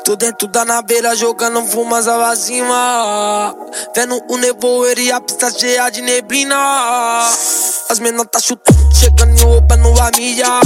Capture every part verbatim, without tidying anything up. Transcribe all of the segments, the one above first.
Tô dentro da naveira jogando fumaça pra cima, vendo o nevoeiro e a pista cheia de neblina. As menor tá chutando, chegando e roubando a milha.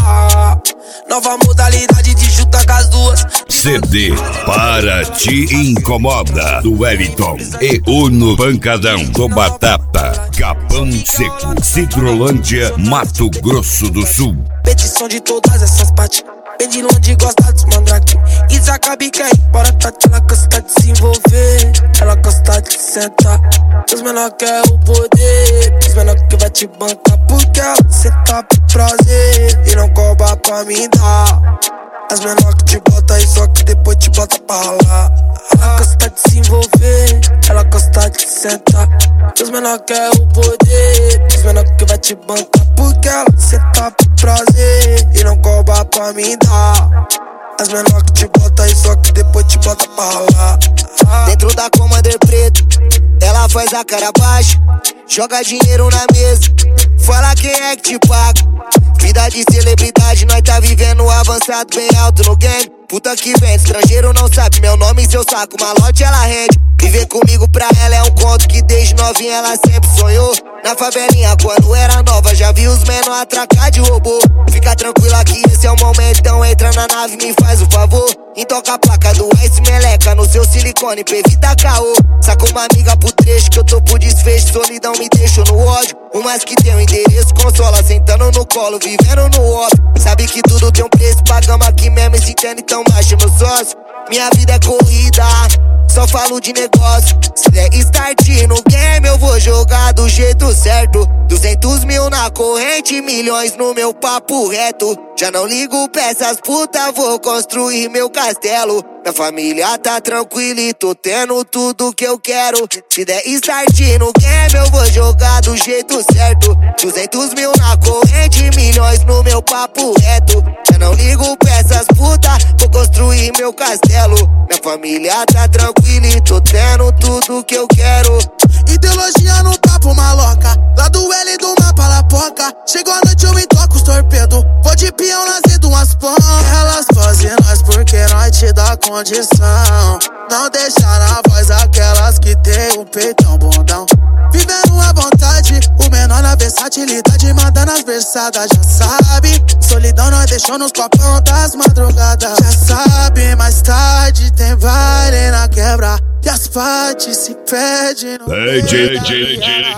Nova modalidade de chutar com as duas. C D Para Te Incomoda, do Wellington e Uno Pancadão, do Batata, Capão Seco, Cidrolândia, Mato Grosso do Sul. Petição de todas essas partes, bem de longe gosta dos mandrake. E sabe que aí bora tá, ela gosta de se envolver, ela gosta de sentar. Os menor quer o poder, os menor que vai te bancar, porque ela senta pro prazer e não cobra pra me dar. As menor que te bota aí, só que depois te bota pra ralar. Ela gosta de se envolver, ela gosta de sentar. Os menor quer o poder, os menor que vai te bancar, porque ela senta pro prazer e não cobra pra me dar. As menor que te bota aí, só que depois te bota pra ralar. Dentro da Commander preto, ela faz a cara baixa, joga dinheiro na mesa, fala quem é que te paga. Vida de celebridade, nós tá vivendo avançado bem alto no game. Puta que vem, estrangeiro não sabe meu nome e seu saco, malote ela rende. Viver comigo pra ela é um conto que desde novinha ela sempre sonhou. Na favelinha quando era nova, já vi os menor atracar de robô. Fica tranquila que esse é o momento, então entra na nave, me faz o favor. Intoca a placa do Ice Meleca no seu silicone pra evitar caô. Saca uma amiga pro trecho que eu tô por desfecho, solidão me deixou no ódio. O mais que tem o endereço, consola, sentando no colo, vivendo no óbvio. Sabe que tudo tem um preço, pagamos aqui mesmo e se entende, então baixa meu sócio. Minha vida é corrida, só falo de negócio. Se der start no game eu vou jogar do jeito certo. Duzentos mil na corrente, milhões no meu papo reto. Já não ligo pra essas putas, vou construir meu castelo. Minha família tá tranquila e tô tendo tudo que eu quero. Se der start no game eu vou jogar do jeito certo. Duzentos mil na corrente, milhões no meu papo reto. Já não ligo pra essas putas, vou construir meu castelo. Minha família tá tranquila e tô tendo tudo que eu quero. Ideologia no papo maloca, lá do L do mapa Lapoca. Chegou a noite eu me toco os torpedos, vou de peão nas redes umas pão. Elas fazem nós porque nós te dá condição. Não deixa na voz aquelas que tem o peitão bundão. Vivendo à vontade, o menor na versatilidade, mandando as versadas, já sabe. Solidão nós deixou nos copão das madrugadas, já sabe. Mais tarde tem baile na quebra e as partes se pedem no Pede, pede,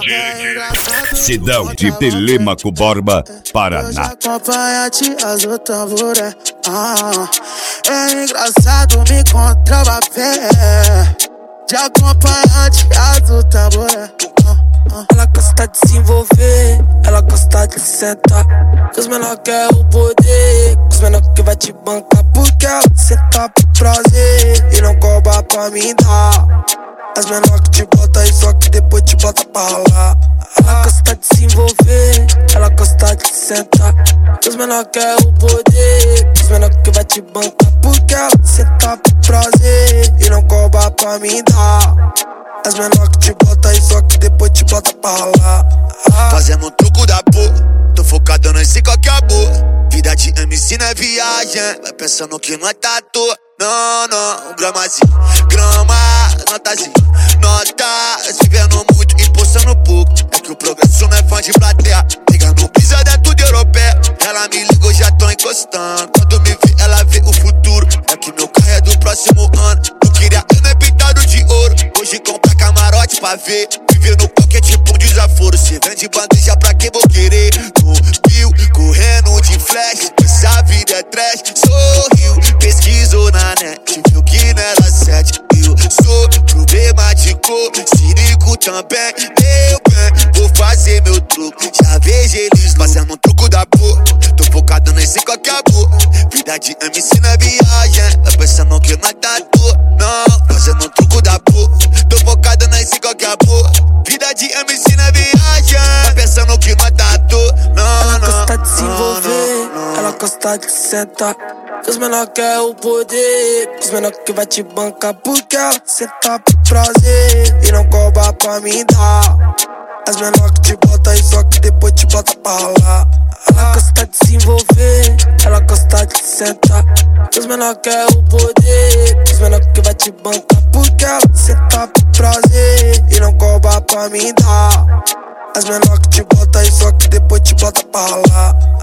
pede. Sidão de Telêmaco Borba, Paraná. Acompanha-te as o tamboré. Ah, é engraçado me encontrar a pé. De acompanhante as o tamboré. Ela gosta de se envolver, ela gosta de sentar. Os menor quer o poder, os menor que vai te bancar, porque ela senta pro prazer e não cobra pra me dar. As menor que te bota aí, só que depois te bota pra ralar. Ela gosta de se envolver, ela gosta de sentar. Os menor quer o poder, os menor que vai te bancar, porque ela senta pro prazer e não cobra pra me dar. As menor que te bota aí, só que depois te bota pra ralar. Fazendo um truco da porra, tô focado nesse qualquer amor. Vida de M C não é viagem, vai pensando que não é tatu. Não, não, um gramazinho, grama, notazinho, notas. Vivendo muito e postando pouco, é que o progresso não é fã de plateia. Pegando pisa é tudo europeia. Ela me ligou, já tô encostando. Quando me vê, ela vê o futuro. É que meu carro é do próximo ano. Eu queria eu não é pintado de ouro. Hoje compra camarote pra ver. Viver no palco é tipo um desaforo. Se vende bandeja pra quem vou querer. No fio, correndo de flash. Essa vida é trash. Sorriu, pesquisou na net, viu que não era sete. Eu sou problemático, cínico também. Meu bem, vou fazer meu truque. Já vejo eles fazendo um truco da porra. Tô focado nesse qualquer amor. Vida de M C na viagem, tá pensando que não é tatu. Não, fazendo um truco da porra. Tô focado nesse qualquer amor. Vida de M C na viagem, tá pensando que não é tatu. Não, ela não, gosta de se envolver, não, não. Ela gosta de sentar. Os menor quer o poder, os menor que vai te bancar, porque ela senta pro prazer e não cobra pra me dar. As menor que te bota aí, só que depois te bota pra ralar. Ela gosta de se envolver, ela gosta de sentar. Os menor quer o poder, os menor banca porque ela cê tá por prazer e não cobra pra me dar. As menor que te bota aí, só que depois te bota pra ralar.